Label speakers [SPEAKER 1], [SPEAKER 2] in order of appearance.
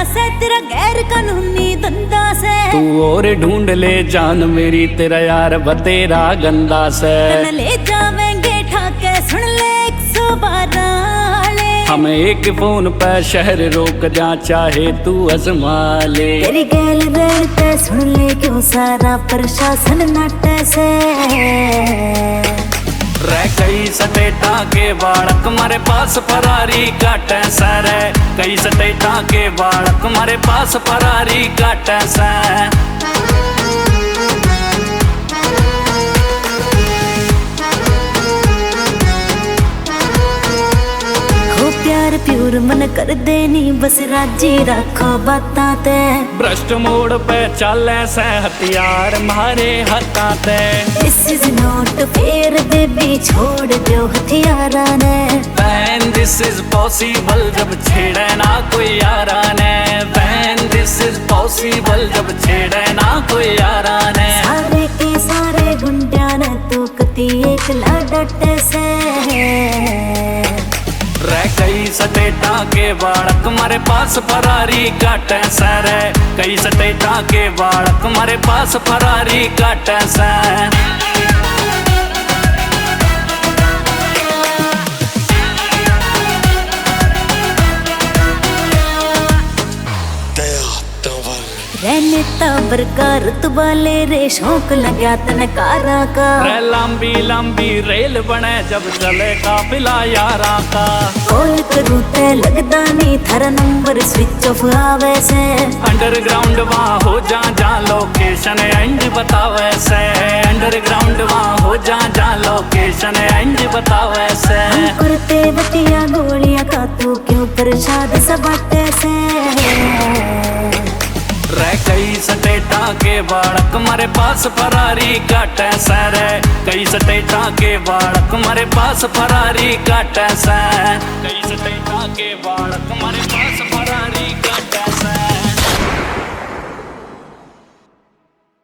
[SPEAKER 1] से तेरा गैर कानूनी धंधा से।
[SPEAKER 2] तू और ढूंढ ले जान मेरी, तेरा यार बतेरा गंदा से।
[SPEAKER 1] तन ले जावेंगे ठाके सुन ले 112 वाले।
[SPEAKER 2] हम एक फोन पे शहर रोक जा, चाहे तू आजमा ले।
[SPEAKER 1] तेरी गैल रहते सुन ले क्यों सारा प्रशासन नाटे से।
[SPEAKER 2] रह कई स्टेटा के बालक मारे पास फरारी काटे सर। कई स्टेटा के बालक मारे पास फरारी काटे से।
[SPEAKER 1] प्यार प्यूर मन कर देनी बस राजी रखो बातां ते।
[SPEAKER 2] भ्रष्ट मोड़ पे चले से हथियार मारे हाथा ते।
[SPEAKER 1] This is not fair baby छोड़ दो हथियारा ने।
[SPEAKER 2] When this is possible जब छेड़े ना कोई यारा ने। When this is possible जब छेड़े ना कोई यारा ने।
[SPEAKER 1] सारे के सारे गुंडा ने तू कती एक लाडटे से।
[SPEAKER 2] रह कई स्टेटा के बालक मारे पास फरारी काटे सर। कई स्टेटा के बालक मारे पास फरारी काटे से।
[SPEAKER 1] रहने तबर का रुतबा ले रे शौक लगा तन कारा का।
[SPEAKER 2] लंबी लंबी रेल बने जब चले काफिला यारा का।
[SPEAKER 1] कॉल करूं ते लगदा नहीं थारा नंबर स्विच ऑफ आवे से।
[SPEAKER 2] अंडरग्राउंड वहाँ हो जा जा लोकेशन एंड बतावे से। अंडरग्राउंड वहाँ हो जा जा लोकेशन एंड बतावे से।
[SPEAKER 1] करते बटिया गोलियां का तू क्यों प्रसाद सबाटे से।
[SPEAKER 2] रह कई स्टेटा के बालक मारे पास फरारी काटे सर। कई स्टेटा के बालक मारे पास फरारी काटे से। कई स्टेटा के बालक मारे पास